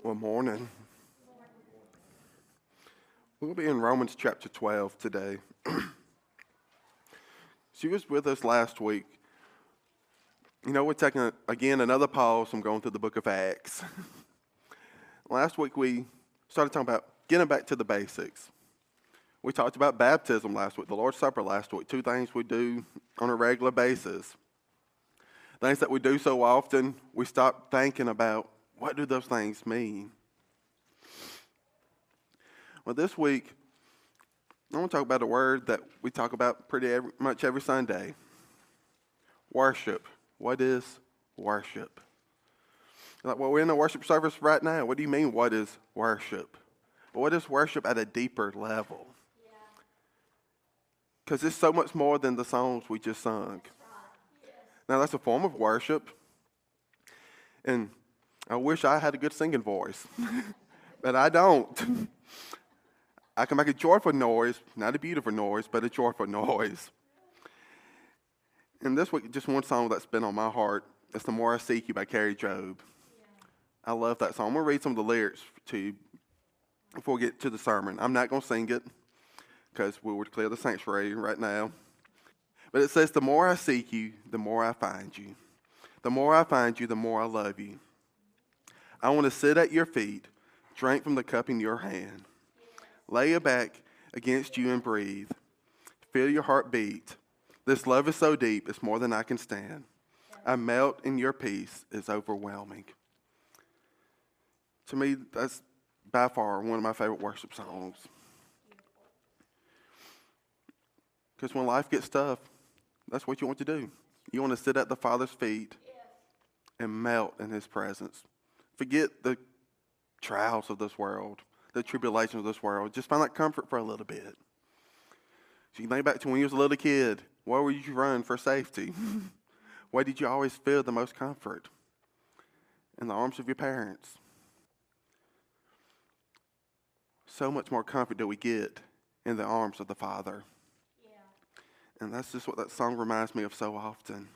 Well, morning. We'll be in Romans chapter 12 today. She was with us last week. We're taking, again, another pause from going through the book of Acts. Last week we started talking about getting back to the basics. We talked about baptism last week, the Lord's Supper last week, two things we do on a regular basis. Things that we do so often, we stop thinking about what do those things mean. Well, this week, I want to talk about a word that we talk about much every Sunday. Worship. What is worship? Like, well, we're in a worship service right now. What do you mean, what is worship? But what is worship at a deeper level? Because it's so much more than the songs we just sung. Now, that's a form of worship. And I wish I had a good singing voice. But I don't. I can make a joyful noise, not a beautiful noise, but a joyful noise. And this week, just one song that's been on my heart. It's The More I Seek You by Carrie Job. I love that song. I'm going to read some of the lyrics to you before we get to the sermon. I'm not going to sing it because we would clear the sanctuary right now. But it says, the more I seek you, the more I find you. The more I find you, the more I love you. I want to sit at your feet, drink from the cup in your hand. Lay your back against you and breathe. Feel your heart beat. This love is so deep, it's more than I can stand. I melt in your peace, it's overwhelming. To me, that's by far one of my favorite worship songs. Because when life gets tough, that's what you want to do. You want to sit at the Father's feet and melt in His presence. Forget the trials of this world, the tribulations of this world. Just find that comfort for a little bit. So you think back to when you was a little kid. Where would you run for safety? Where did you always feel the most comfort? In the arms of your parents. So much more comfort do we get in the arms of the Father. And that's just what that song reminds me of so often.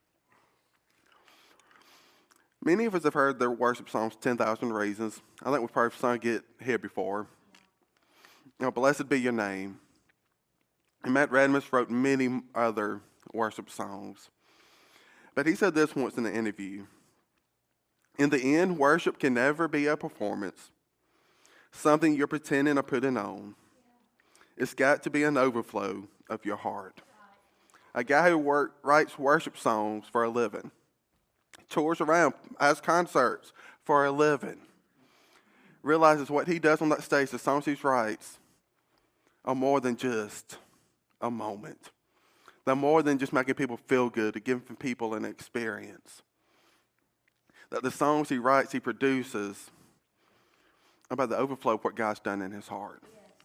Many of us have heard their worship songs, 10,000 Reasons. I think we've probably sung it here before. Blessed be your name. And Matt Radmus wrote many other worship songs. But he said this once in an interview. In the end, worship can never be a performance, something you're pretending or putting on. It's got to be an overflow of your heart. A guy who writes worship songs for a living, tours around, has concerts for a living, realizes what he does on that stage, the songs he writes, are more than just a moment. They're more than just making people feel good, or giving people an experience. That the songs he writes, he produces, about the overflow of what God's done in his heart.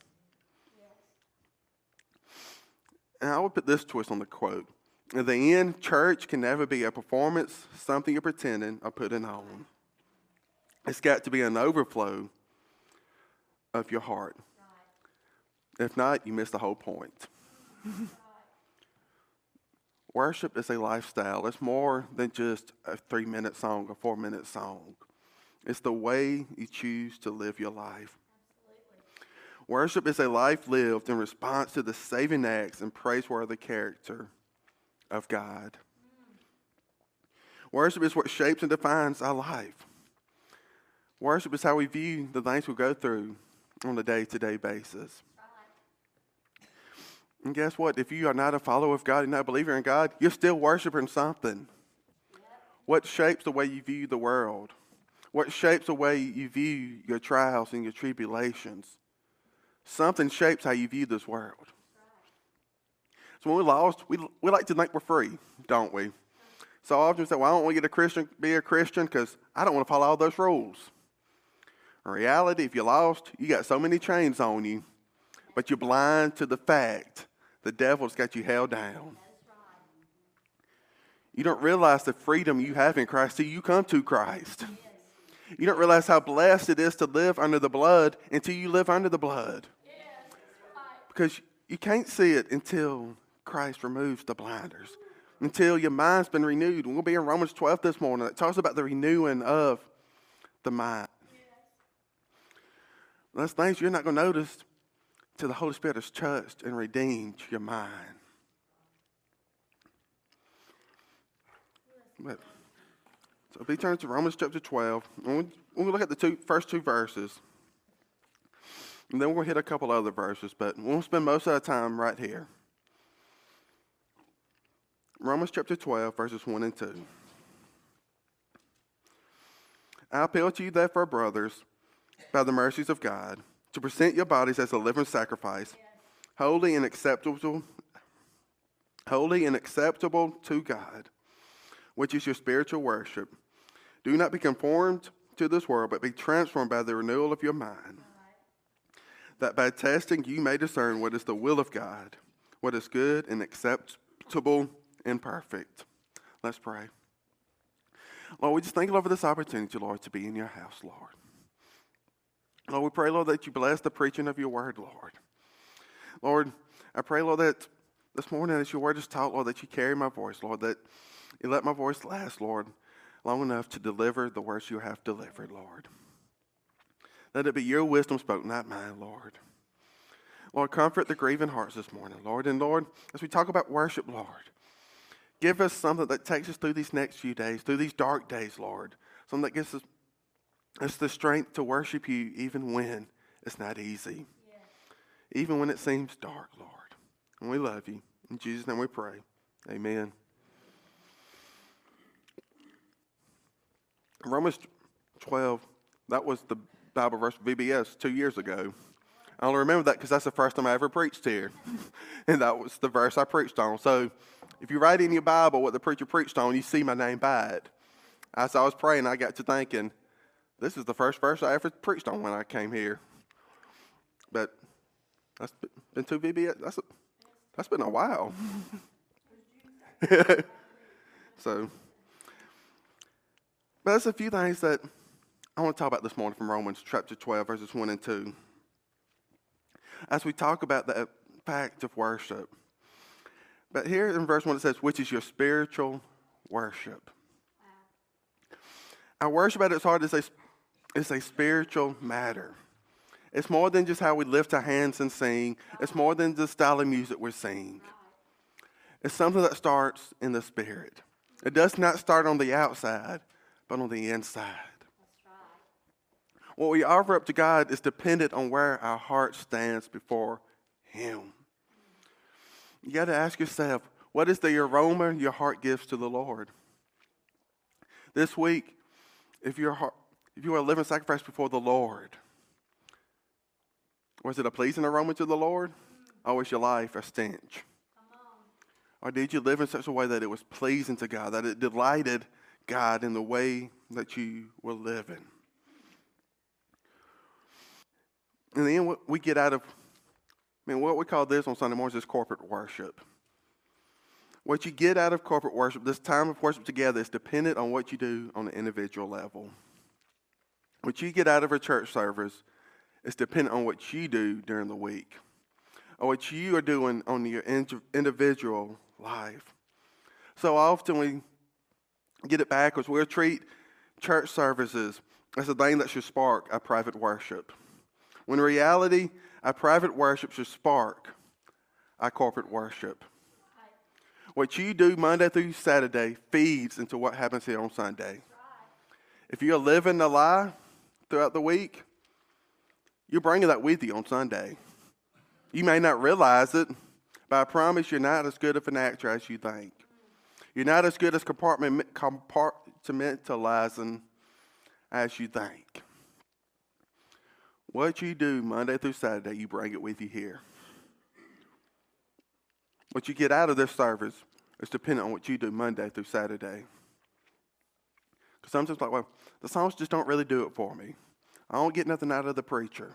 And I would put this twist on the quote. In the end, church can never be a performance, something you're pretending or putting on. It's got to be an overflow of your heart. If not, you miss the whole point. Worship is a lifestyle. It's more than just a 3-minute song, a 4-minute song. It's the way you choose to live your life. Worship is a life lived in response to the saving acts and praiseworthy character of God. Worship is what shapes and defines our life. Worship is how we view the things we go through on a day-to-day basis. And guess what? If you are not a follower of God, you're not a believer in God, you're still worshiping something. What shapes the way you view the world? What shapes the way you view your trials and your tribulations? Something shapes how you view this world. So when we're lost, we like to think we're free, don't we? So often we say, well, I don't want to be a Christian because I don't want to follow all those rules. In reality, if you're lost, you got so many chains on you, but you're blind to the fact the devil's got you held down. You don't realize the freedom you have in Christ till you come to Christ. You don't realize how blessed it is to live under the blood until you live under the blood. Because you can't see it until Christ removes the blinders, until your mind's been renewed. We'll be in Romans 12 this morning. It talks about the renewing of the mind. Those things you're not going to notice till the Holy Spirit has touched and redeemed your mind. But, so be turned to Romans chapter 12. We'll look at the first two verses. And then we'll hit a couple other verses, but we'll spend most of our time right here. Romans chapter 12, verses 1 and 2. I appeal to you, therefore, brothers, by the mercies of God, to present your bodies as a living sacrifice, holy and acceptable to God, which is your spiritual worship. Do not be conformed to this world, but be transformed by the renewal of your mind, that by testing you may discern what is the will of God, what is good and acceptable and perfect. Let's pray. Lord, we just thank you, Lord, for this opportunity, Lord, to be in your house, Lord. Lord, we pray, Lord, that you bless the preaching of your word, Lord. Lord, I pray, Lord, that this morning as your word is taught, Lord, that you carry my voice, Lord, that you let my voice last, Lord, long enough to deliver the words you have delivered, Lord. Let it be your wisdom spoken, not mine, Lord. Lord, comfort the grieving hearts this morning, Lord. And Lord, as we talk about worship, Lord, give us something that takes us through these next few days, through these dark days, Lord. Something that gives us the strength to worship you even when it's not easy. Yeah. Even when it seems dark, Lord. And we love you. In Jesus' name we pray. Amen. Romans 12, that was the Bible verse for VBS 2 years ago. I only remember that because that's the first time I ever preached here. And that was the verse I preached on. So if you write in your Bible what the preacher preached on, you see my name by it. As I was praying, I got to thinking, this is the first verse I ever preached on when I came here. But that's been 2 VBS. That's been a while. So, but there's a few things that I want to talk about this morning from Romans chapter 12, verses 1 and 2. As we talk about the fact of worship. But here in verse 1 it says, which is your spiritual worship. Wow. Our worship at its heart is a spiritual matter. It's more than just how we lift our hands and sing. It's more than the style of music we're singing. It's something that starts in the spirit. It does not start on the outside, but on the inside. That's right. What we offer up to God is dependent on where our heart stands before Him. You got to ask yourself, what is the aroma your heart gives to the Lord? This week, if you are a living sacrifice before the Lord, was it a pleasing aroma to the Lord? Or was your life a stench? Or did you live in such a way that it was pleasing to God, that it delighted God in the way that you were living? And then what we get out of, what we call this on Sunday mornings is corporate worship. What you get out of corporate worship, this time of worship together, is dependent on what you do on an individual level. What you get out of a church service is dependent on what you do during the week, or what you are doing on your individual life. So often we get it backwards. We'll treat church services as a thing that should spark our private worship, when in reality, our private worship should spark our corporate worship. What you do Monday through Saturday feeds into what happens here on Sunday. If you're living a lie throughout the week, you're bringing that with you on Sunday. You may not realize it, but I promise you're not as good of an actor as you think. You're not as good as compartmentalizing as you think. What you do Monday through Saturday, you bring it with you here. What you get out of this service is dependent on what you do Monday through Saturday. Because sometimes like, well, the songs just don't really do it for me. I don't get nothing out of the preacher.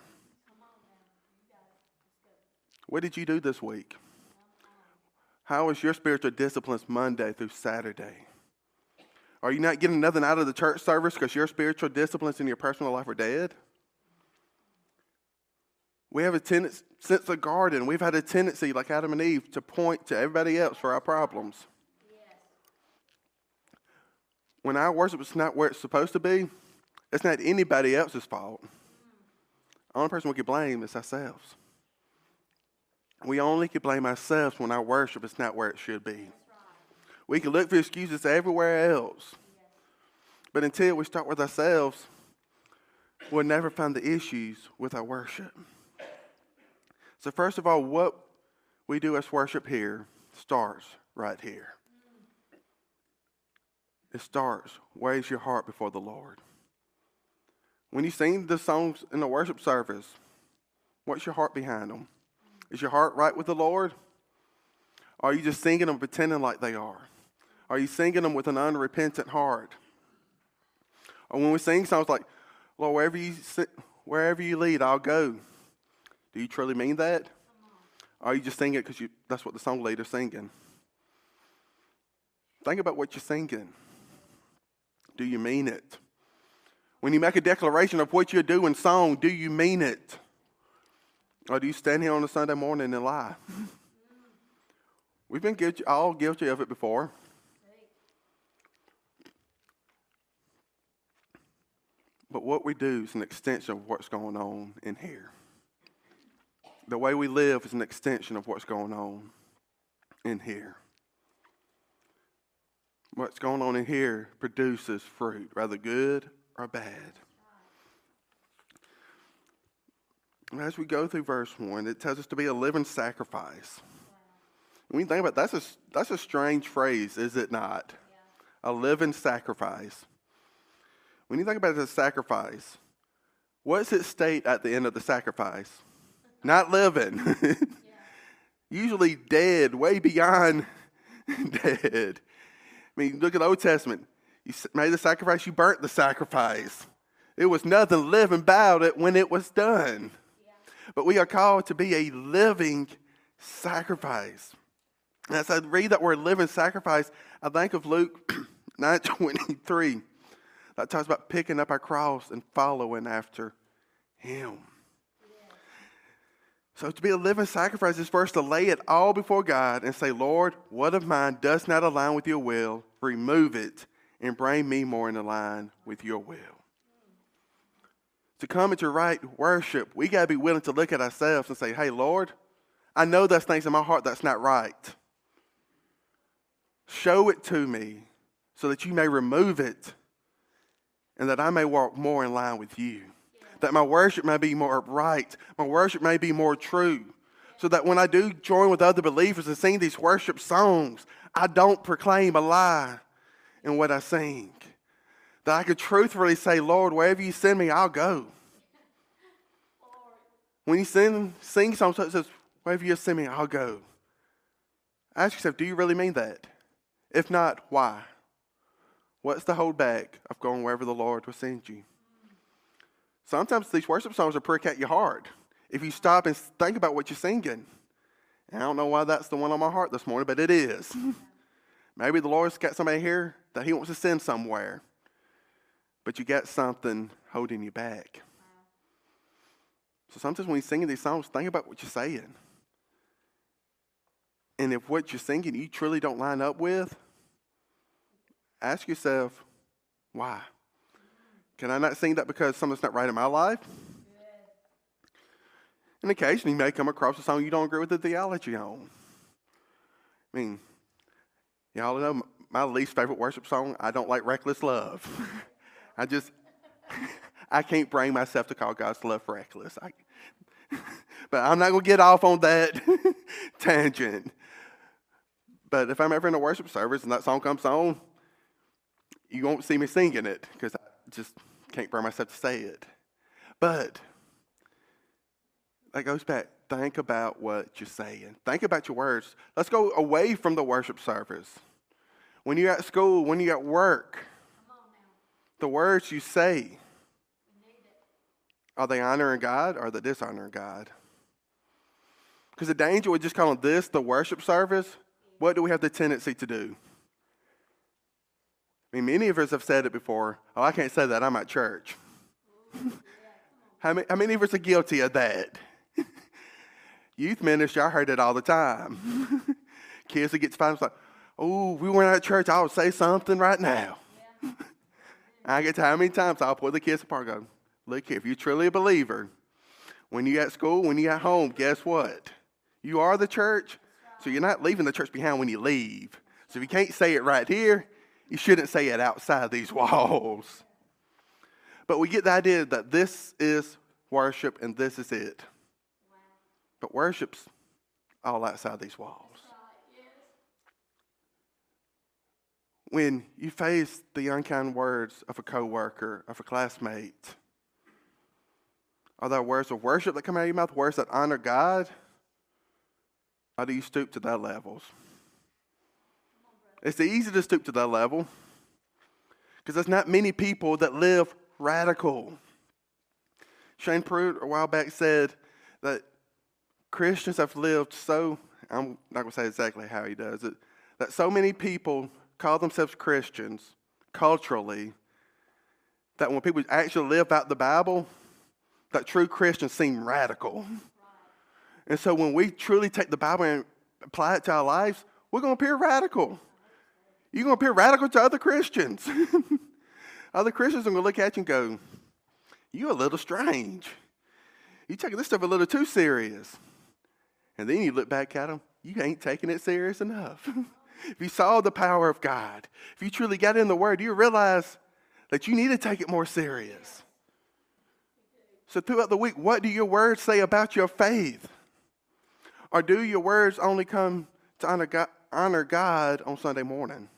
What did you do this week? How is your spiritual disciplines Monday through Saturday? Are you not getting nothing out of the church service because your spiritual disciplines in your personal life are dead? We have a tendency, since the garden, we've had a tendency, like Adam and Eve, to point to everybody else for our problems. Yes. When our worship is not where it's supposed to be, it's not anybody else's fault. only person we can blame is ourselves. We only can blame ourselves when our worship is not where it should be. We can look for excuses everywhere else. But until we start with ourselves, we'll never find the issues with our worship. So first of all, what we do as worship here starts right here. It starts, where's your heart before the Lord? When you sing the songs in the worship service, what's your heart behind them? Is your heart right with the Lord? Or are you just singing them pretending like they are? Are you singing them with an unrepentant heart? Or when we sing songs like, Lord, wherever you lead, I'll go. Do you truly mean that? Or are you just singing it because that's what the song leader's singing? Think about what you're singing. Do you mean it? When you make a declaration of what you're doing song, do you mean it? Or do you stand here on a Sunday morning and lie? We've been all guilty of it before. But what we do is an extension of what's going on in here. The way we live is an extension of what's going on in here. What's going on in here produces fruit, whether good or bad. As we go through verse 1, it tells us to be a living sacrifice. When you think about it, that's a strange phrase, is it not? Yeah. A living sacrifice. When you think about it as a sacrifice, what does it state at the end of the sacrifice? Not living. Yeah. Usually dead, way beyond dead. I mean, look at the Old Testament. You made the sacrifice, you burnt the sacrifice. It was nothing living about it when it was done. Yeah. But we are called to be a living sacrifice. And as I read that word living sacrifice, I think of Luke 9:23. That talks about picking up our cross and following after Him. Yeah. So to be a living sacrifice is first to lay it all before God and say, Lord, what of mine does not align with your will? Remove it and bring me more in line with your will. To come into right worship, we got to be willing to look at ourselves and say, hey, Lord, I know there's things in my heart that's not right. Show it to me so that you may remove it and that I may walk more in line with you. That my worship may be more right. My worship may be more true. So that when I do join with other believers and sing these worship songs, I don't proclaim a lie in what I sing. That I could truthfully say, Lord, wherever you send me, I'll go. When you sing songs that says, wherever you send me, I'll go. Ask yourself, do you really mean that? If not, why? What's the holdback of going wherever the Lord will send you? Sometimes these worship songs will prick at your heart. If you stop and think about what you're singing. And I don't know why that's the one on my heart this morning, but it is. Maybe the Lord's got somebody here that He wants to send somewhere. But you got something holding you back. So sometimes when you're singing these songs, think about what you're saying. And if what you're singing you truly don't line up with, ask yourself, why? Can I not sing that because something's not right in my life? And occasionally you may come across a song you don't agree with the theology on. I mean, y'all know my least favorite worship song, I don't like Reckless Love. I can't bring myself to call God's love reckless. But I'm not going to get off on that tangent. But if I'm ever in a worship service and that song comes on, you won't see me singing it because I just can't bring myself to say it. But that goes back. Think about what you're saying. Think about your words. Let's go away from the worship service. When you're at school, when you're at work, the words you say, are they honoring God or are they dishonoring God? Because the danger with just calling this the worship service, what do we have the tendency to do? I mean, many of us have said it before. Oh, I can't say that. I'm at church. How many of us are guilty of that? Youth ministry, I heard it all the time. Kids that get to find us like, oh, we weren't at church. I'll say something right now. Yeah. I get to how many times I'll pull the kids apart and go, look here, if you're truly a believer, When you're at school, when you're at home, guess what? You are the church, so you're not leaving the church behind when you leave. So if you can't say it right here, you shouldn't say it outside these walls. But we get the idea that this is worship and this is it. But worship's all outside these walls. When you face the unkind words of a coworker, of a classmate, are there words of worship that come out of your mouth, words that honor God? Or do you stoop to their levels? It's easy to stoop to that level because there's not many people that live radical. Shane Pruitt a while back said that Christians have lived so, I'm not going to say exactly how he does it, that so many people call themselves Christians culturally that when people actually live out the Bible, that true Christians seem radical. And so when we truly take the Bible and apply it to our lives, we're going to appear radical. You're going to appear radical to other Christians. Other Christians are going to look at you and go, you're a little strange. You're taking this stuff a little too serious. And then you look back at them, you ain't taking it serious enough. If you saw the power of God, if you truly got in the Word, you realize that you need to take it more serious. So throughout the week, what do your words say about your faith? Or do your words only come to honor God on Sunday morning?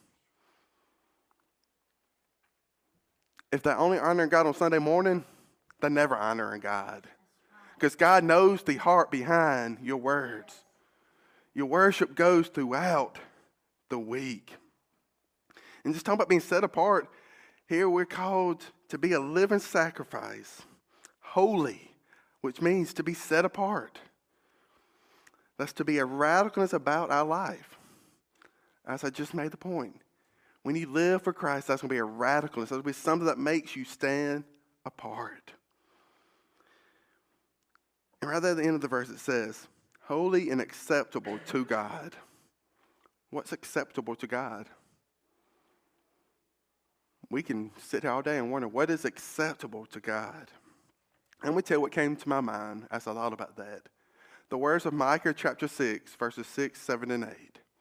If they're only honoring God on Sunday morning, they're never honoring God. Because God knows the heart behind your words. Your worship goes throughout the week. And just talking about being set apart, here we're called to be a living sacrifice, holy, which means to be set apart. That's to be a radicalness about our life. As I just made the point, when you live for Christ, that's going to be a radicalness. That's going to be something that makes you stand apart. And right there at the end of the verse it says, holy and acceptable to God. What's acceptable to God? We can sit here all day and wonder, what is acceptable to God? I'm going to tell you what came to my mind as I thought about that. The words of Micah chapter 6, verses 6, 7, and 8.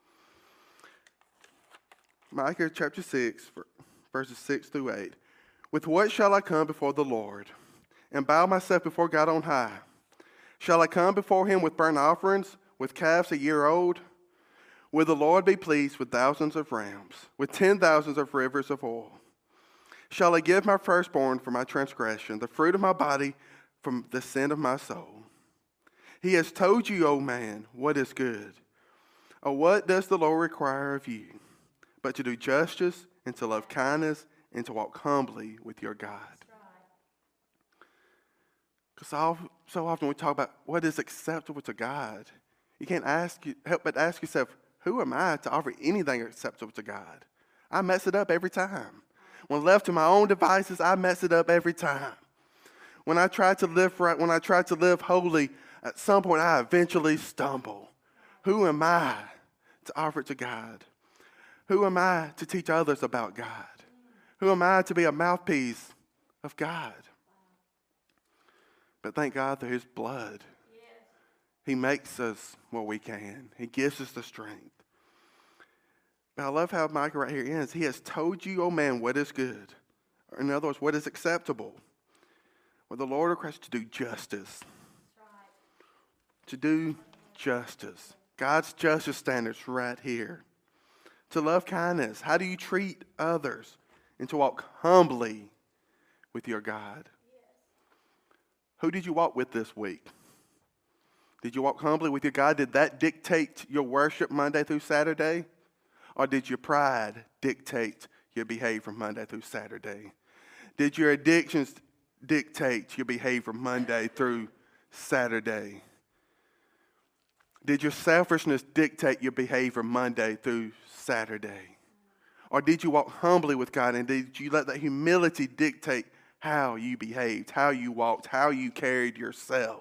Micah chapter 6, verses 6 through 8. With what shall I come before the Lord and bow myself before God on high? Shall I come before him with burnt offerings, with calves a year old? Will the Lord be pleased with thousands of rams, with 10,000s of rivers of oil? Shall I give my firstborn for my transgression, the fruit of my body from the sin of my soul? He has told you, O man, what is good. Or what does the Lord require of you? But to do justice, and to love kindness, and to walk humbly with your God. Because so often we talk about what is acceptable to God. You can't help but ask yourself, who am I to offer anything acceptable to God? I mess it up every time. When left to my own devices, I mess it up every time. When I try to live right, when I try to live holy, at some point I eventually stumble. Who am I to offer it to God? Who am I to teach others about God? Who am I to be a mouthpiece of God? But thank God through his blood, he makes us what we can. He gives us the strength. But I love how Micah right here ends. He has told you, O man, what is good. Or in other words, what is acceptable. Well, the Lord requires to do justice. To do justice. God's justice standards right here. To love kindness. How do you treat others? And to walk humbly with your God. Who did you walk with this week? Did you walk humbly with your God? Did that dictate your worship Monday through Saturday? Or did your pride dictate your behavior from Monday through Saturday? Did your addictions dictate your behavior Monday through Saturday? Did your selfishness dictate your behavior Monday through Saturday? Or did you walk humbly with God and did you let that humility dictate how you behaved, how you walked, how you carried yourself?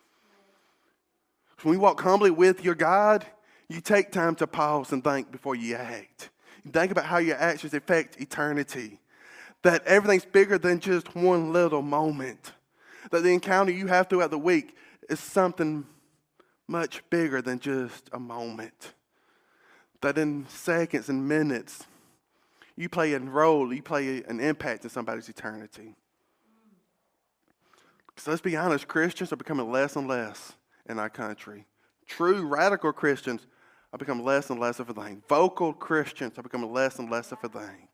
When you walk humbly with your God, you take time to pause and think before you act. You think about how your actions affect eternity. That everything's bigger than just one little moment. That the encounter you have throughout the week is something much bigger than just a moment. That in seconds and minutes, you play a role, you play an impact in somebody's eternity. So let's be honest, Christians are becoming less and less in our country. True radical Christians are becoming less and less of a thing. Vocal Christians are becoming less and less of a thing.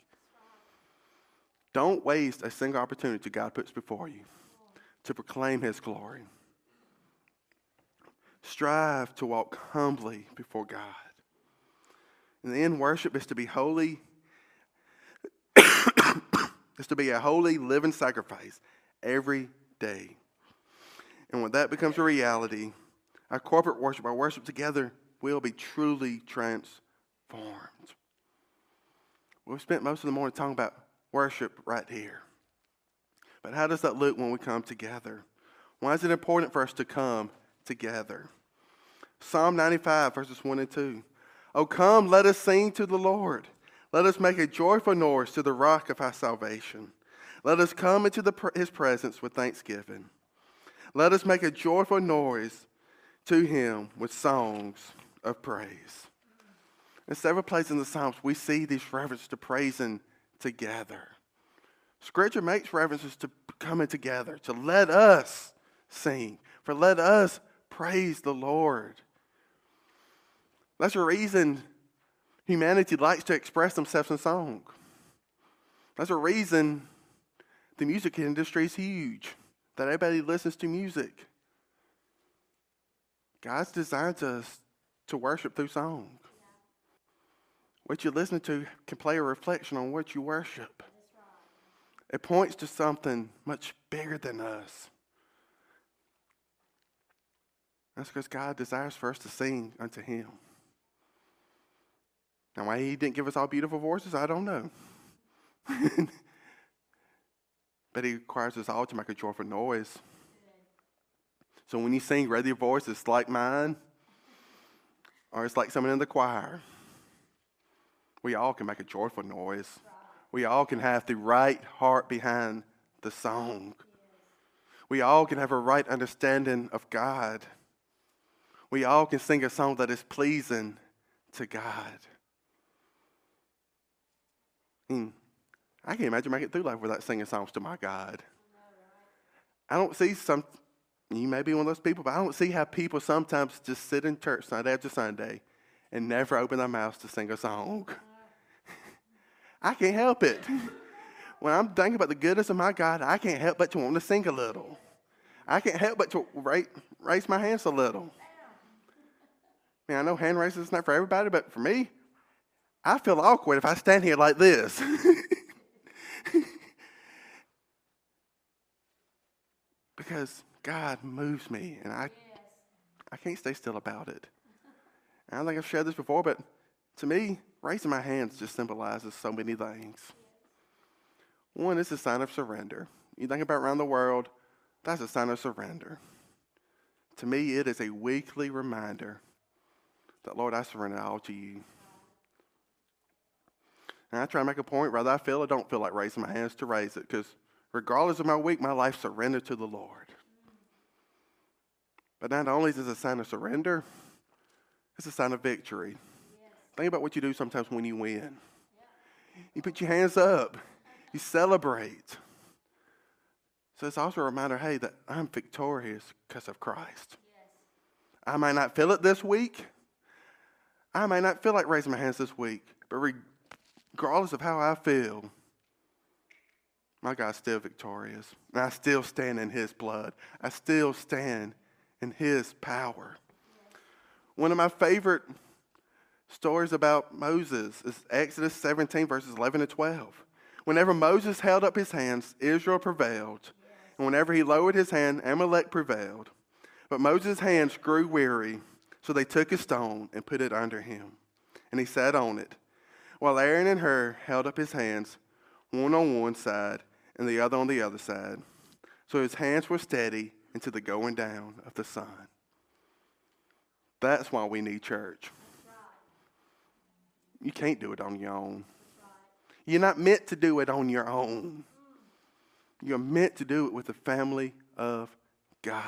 Don't waste a single opportunity God puts before you to proclaim His glory. Strive to walk humbly before God. In the end, worship is to be holy. It's to be a holy, living sacrifice every day. And when that becomes a reality, our corporate worship, our worship together, will be truly transformed. We've spent most of the morning talking about worship right here. But how does that look when we come together? Why is it important for us to come together? Psalm 95, verses 1 and 2. Oh, come, let us sing to the Lord. Let us make a joyful noise to the rock of our salvation. Let us come into His presence with thanksgiving. Let us make a joyful noise to Him with songs of praise. In several places in the Psalms, we see these references to praising together. Scripture makes references to coming together, to let us sing, for let us praise the Lord. That's the reason humanity likes to express themselves in song. That's the reason the music industry is huge, that everybody listens to music. God's designed us to worship through song. What you listen to can play a reflection on what you worship. It points to something much bigger than us. That's because God desires for us to sing unto Him. Now, why He didn't give us all beautiful voices, I don't know. But He requires us all to make a joyful noise. So when you sing, whether your voice is like mine or it's like someone in the choir, we all can make a joyful noise. We all can have the right heart behind the song. We all can have a right understanding of God. We all can sing a song that is pleasing to God. I can't imagine making it through life without singing songs to my God. I don't see you may be one of those people, but I don't see how people sometimes just sit in church Sunday after Sunday and never open their mouths to sing a song. I can't help it. When I'm thinking about the goodness of my God, I can't help but to want to sing a little. I can't help but to raise my hands a little. I know hand raising is not for everybody, but for me, I feel awkward if I stand here like this. Because God moves me, and I can't stay still about it. And I think I've shared this before, but to me, raising my hands just symbolizes so many things. One, it's a sign of surrender. You think about around the world, that's a sign of surrender. To me, it is a weekly reminder that, Lord, I surrender all to you. And I try to make a point, whether I feel or don't feel like raising my hands, to raise it, because regardless of my week, my life surrendered to the Lord. But not only is it a sign of surrender, it's a sign of victory. Think about what you do sometimes when you win. You put your hands up. You celebrate. So it's also a reminder, hey, that I'm victorious because of Christ. I might not feel it this week. I might not feel like raising my hands this week. But regardless of how I feel, my God's still victorious. And I still stand in His blood. I still stand in His power. One of my favorite stories about Moses is Exodus 17, verses 11 to 12. Whenever Moses held up his hands, Israel prevailed. And whenever he lowered his hand, Amalek prevailed. But Moses' hands grew weary, so they took a stone and put it under him. And he sat on it, while Aaron and Hur held up his hands, one on one side and the other on the other side. So his hands were steady into the going down of the sun. That's why we need church. You can't do it on your own. You're not meant to do it on your own. You're meant to do it with a family of God.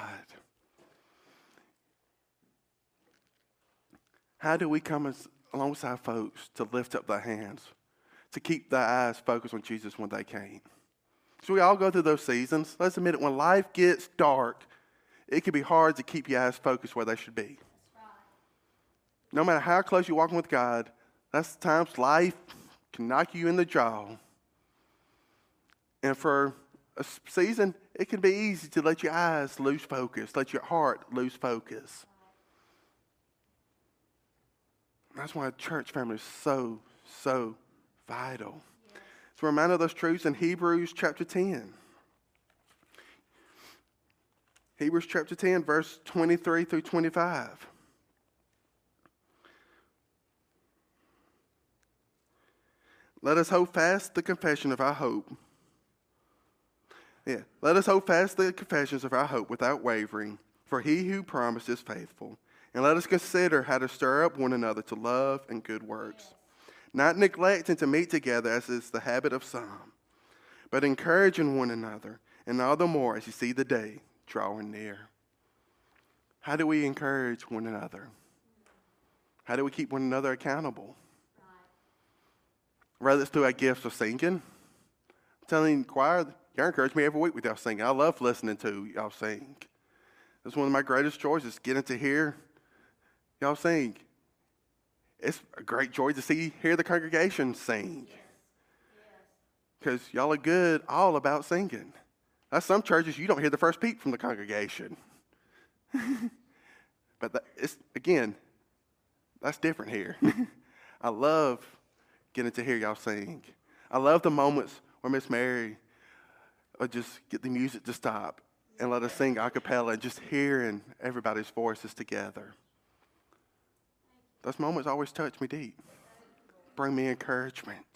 How do we come alongside folks to lift up their hands, to keep their eyes focused on Jesus when they can't? So we all go through those seasons. Let's admit it, when life gets dark, it can be hard to keep your eyes focused where they should be. No matter how close you're walking with God, that's times life can knock you in the jaw. And for a season, it can be easy to let your eyes lose focus, let your heart lose focus. That's why a church family is so, so vital. It's a reminder of those truths in Hebrews chapter 10. Hebrews chapter 10, verse 23 through 25. Let us hold fast the confession of our hope. Let us hold fast the confessions of our hope without wavering, for he who promised is faithful. And let us consider how to stir up one another to love and good works, not neglecting to meet together as is the habit of some, but encouraging one another, and all the more as you see the day drawing near. How do we encourage one another? How do we keep one another accountable? Whether it's through our gifts of singing. I'm telling the choir, y'all encourage me every week with y'all singing. I love listening to y'all sing. That's one of my greatest joys, is getting to hear y'all sing. It's a great joy to hear the congregation sing. Because y'all are good all about singing. That's some churches you don't hear the first peep from the congregation. But that's different here. I love getting to hear y'all sing. I love the moments where Miss Mary would just get the music to stop and let us sing a cappella, and just hearing everybody's voices together. Those moments always touch me deep, bring me encouragement.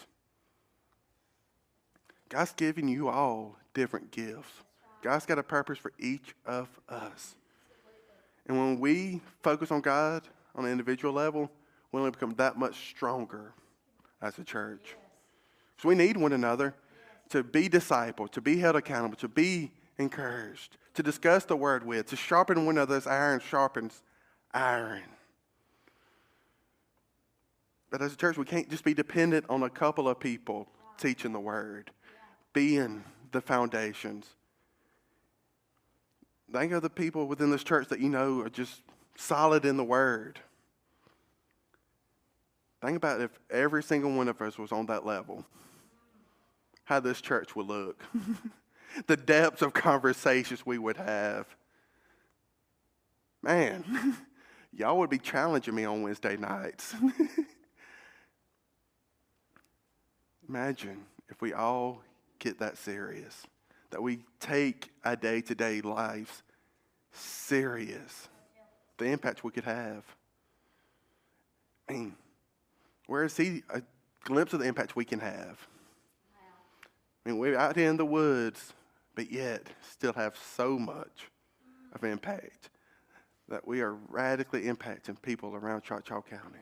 God's given you all different gifts. God's got a purpose for each of us. And when we focus on God on an individual level, we only become that much stronger as a church. So we need one another to be discipled, to be held accountable, to be encouraged, to discuss the word with, to sharpen one another as iron sharpens iron. But as a church, we can't just be dependent on a couple of people teaching the word, being the foundations. Think of the people within this church that you know are just solid in the word. Think about if every single one of us was on that level, how this church would look. The depths of conversations we would have. Man, y'all would be challenging me on Wednesday nights. Imagine if we all get that serious, that we take our day-to-day lives serious, the impact we could have. I mean, where is a glimpse of the impact we can have? I mean, we're out here in the woods, but yet still have so much of impact that we are radically impacting people around Choctaw County.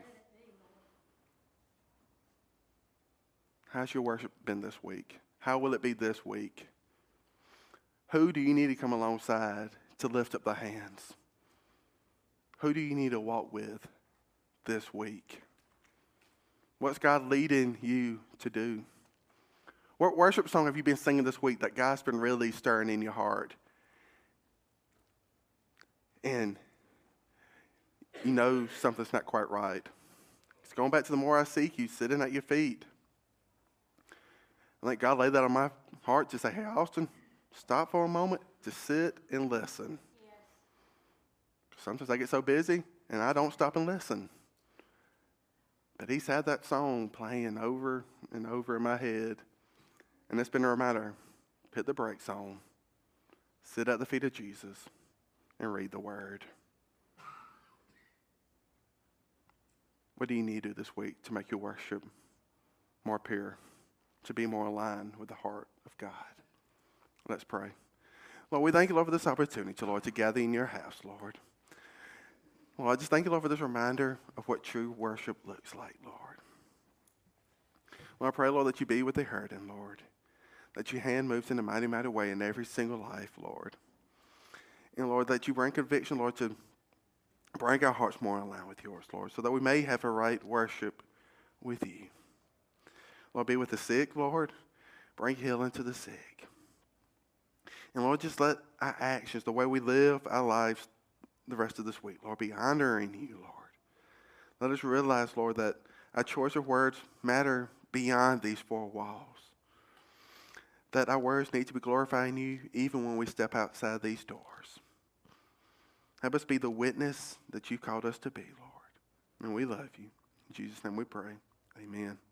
How's your worship been this week? How will it be this week? Who do you need to come alongside to lift up the hands? Who do you need to walk with this week? What's God leading you to do? What worship song have you been singing this week that God's been really stirring in your heart? And you know something's not quite right. It's going back to the more I seek you, sitting at your feet. I think God laid that on my heart to say, hey, Austin, stop for a moment to sit and listen. Yes. Sometimes I get so busy and I don't stop and listen. But he's had that song playing over and over in my head. And it's been a reminder, put the brakes on, sit at the feet of Jesus, and read the word. What do you need to do this week to make your worship more pure, to be more aligned with the heart of God? Let's pray. Lord, we thank you, Lord, for this opportunity, Lord, to gather in your house, Lord. Lord, I just thank you, Lord, for this reminder of what true worship looks like, Lord. Lord, I pray, Lord, that you be with the hurting, Lord. That your hand moves in a mighty, mighty way in every single life, Lord. And Lord, that you bring conviction, Lord, to bring our hearts more in line with yours, Lord, so that we may have a right worship with you. Lord, be with the sick, Lord. Bring healing to the sick. And Lord, just let our actions, the way we live our lives the rest of this week, Lord, be honoring you, Lord. Let us realize, Lord, that our choice of words matter beyond these four walls. That our words need to be glorifying you even when we step outside these doors. Help us be the witness that you called us to be, Lord. And we love you. In Jesus' name we pray. Amen.